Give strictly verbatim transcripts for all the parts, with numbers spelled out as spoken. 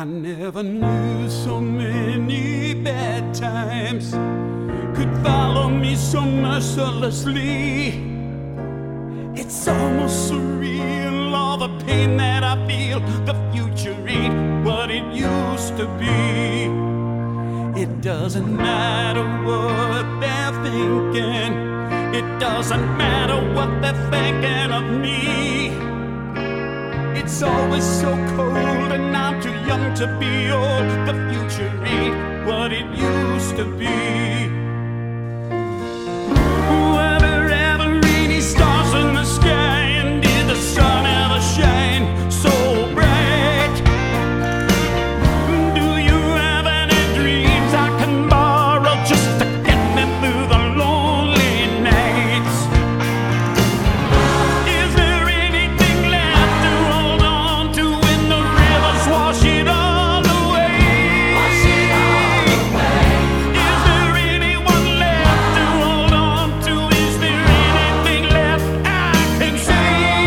I never knew so many bad times could follow me so mercilessly. It's almost surreal, all the pain that I feel. The future ain't what it used to be. It doesn't matter what they're thinking. It doesn't matter what they're thinking of me. It's always so cold and I'm too young to be old. The future ain't what it used to be. Were there ever any stars in the sky, and did the sun ever shine so bright? Do you have any dreams I can borrow just to get me through the lonely nights? Is there anything left to hold on to when the rivers wash it all away? Wash it all away. Is there anyone left to hold on to? Is there anything left I can say?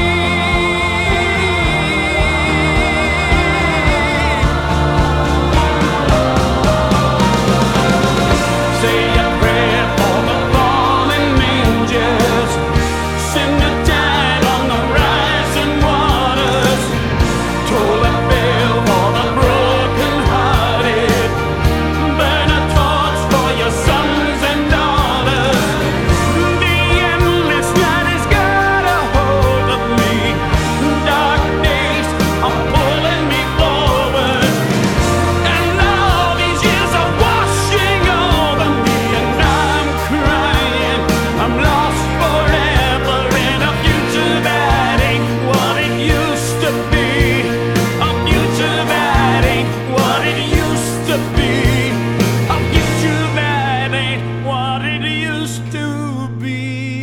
Say a prayer for the fallen angels. Send a tide on the rising waters. Toll a bell for the broken-hearted. Burn a torch for your sons and daughters. The endless night has got a hold of me. Dark days are pulling me forward. And all these years are washing over me, and I'm crying. I'm lost forever in a future that ain't what it used to be. A future that ain't what it used to be. A future that ain't what it used to be.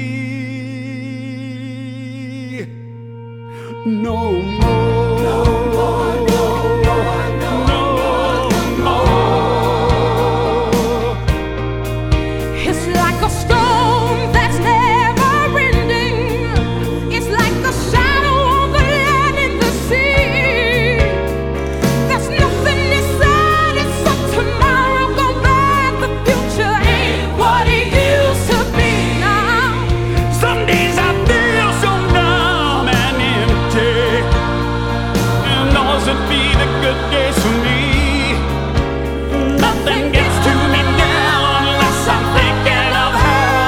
No more. No more. No more. No more. It's like a storm that's never ending. It's like a shadow on the land and the sea. There's nothing decided, so tomorrow go back. The future ain't what it used to be now. Some days I feel so numb and empty, and those would be the good days for me. Nothing gets to me now unless I'm thinking of her.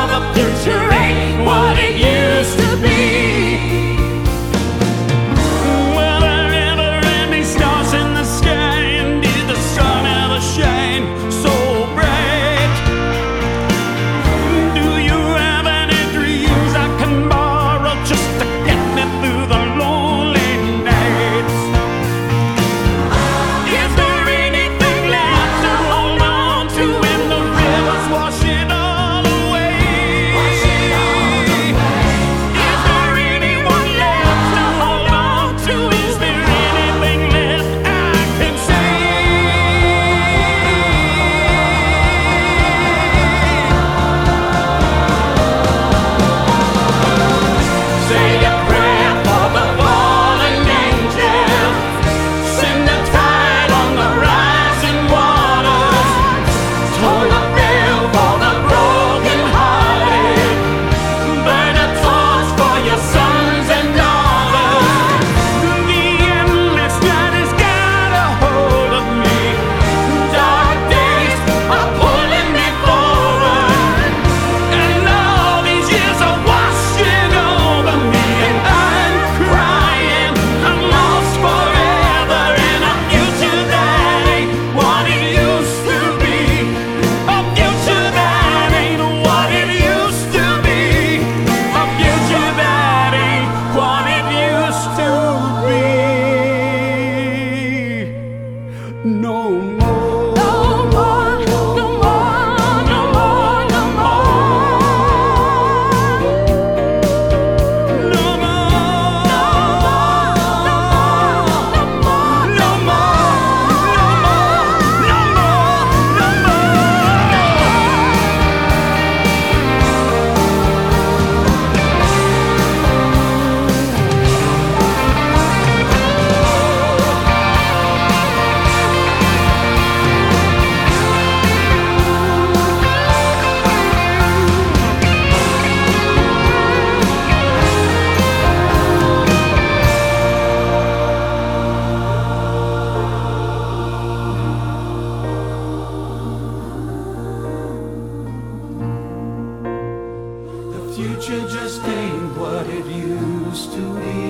future just ain't what it used to be.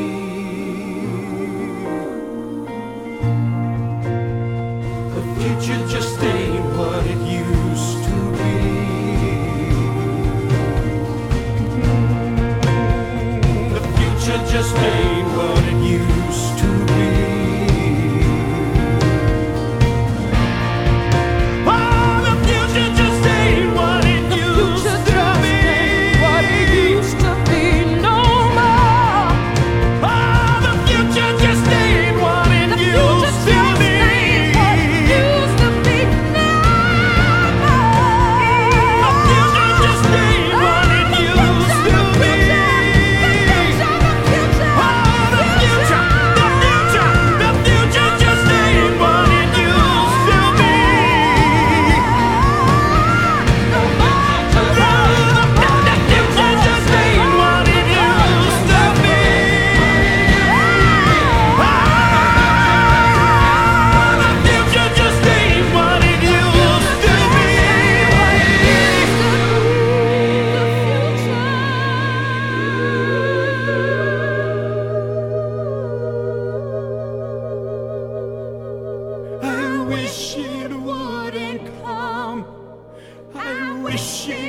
The future just ain't what it used to be. The future just ain't what it used to be. I wish it wouldn't come. I wish it